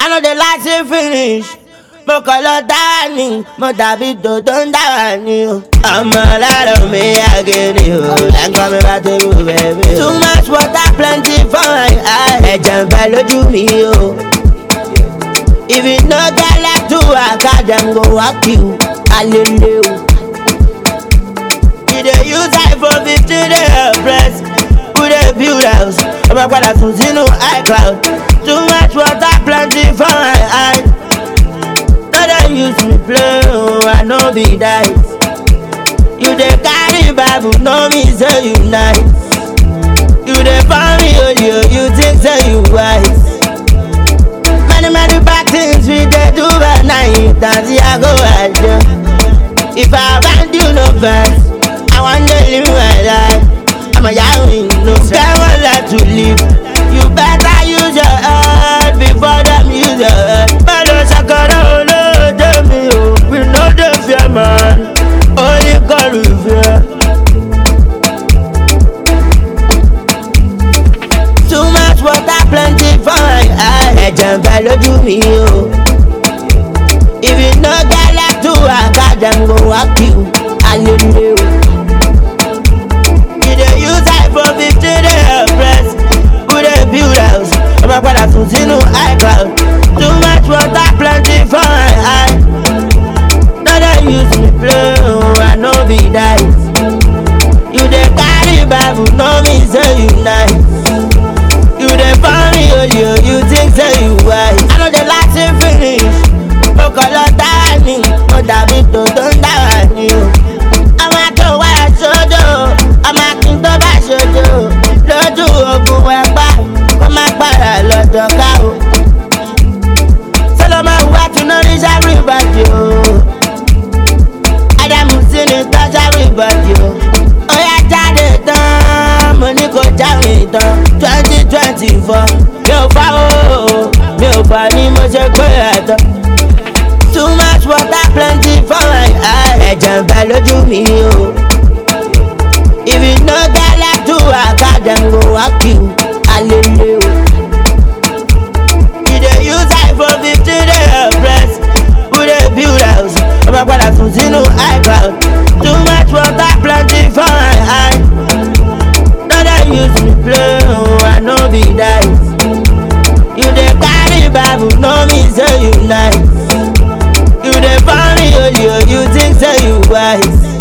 I know the lights will finish. Mo kàn lọ dára ni, mo dàbí dòdò ń dára ni o. Ọmọ ládùn mi àgèrè o, ẹ̀kọ́ mi bá tébù bẹ̀bí o. Too much water plenty for my eye, ẹ̀jẹ̀ ń bẹ lójú mi o. If you no get left to work, dem go work you, alele o. You dey use iPhone 15 dey oppress, who dey build house? Ọmọ padà sùn sínú iCloud. Too much water plenty for my eye. No dey use me play, oh, I no be dice. You dey carry Bible, no me say you nice. You dey find me, oh, you think say you wise. Many bad things we dey do by night, and see I go at you. If I find you no verse, I want to live my life. I'm a young no get one life to live. You better use your head before them use your head. Man, don't shakara, no, tell me, oh, we know the fear, man. Only God will fear. Too much water, plenty for my eye. Ẹ̀jẹ̀ ń bẹ lójú mi o. If you no get left to work, dem go work you, alele o. You dey use iPhone 15 dey oppress, who dey build house? Ọmọ padà sùn sínú iCloud. Too much water plenty for my eye. No dey use me play, oh, I no be dice. You dey carry Bible, no me say you nice. You dey find me, oh, you think say you wise. I know the lights will finish. Mo kàn lọ dára ni, mo dàbí dòdò ń dára ni o. Ọmọ tó wáyà sódò, ọmọ kí n tó bá sódò. Lójú ogun ẹ̀pá, kó má padà lọ́jọ́ ká o. Solomon wá tún náà ní everybody o. Ádámù sí ni touch everybody o. Ó yá jáde tán, mo ní kó jáwé tán. 2024, mi ò fà o, mi ò fà ní mo ṣe pé ẹ̀tọ́. Too much water plenty for my eye, ẹ̀jẹ̀ ń bẹ lójú mi o. If you no get left to work, dem go work you, alele o. You dey use iPhone 15 dey oppress, who dey build house? Ọmọ padà sùn sínú iCloud. Too much water plenty for my eye. No dey use me play, oh, I no be dice. You dey carry Bible, no me say you nice. You dey find me, oh, you think say you wise.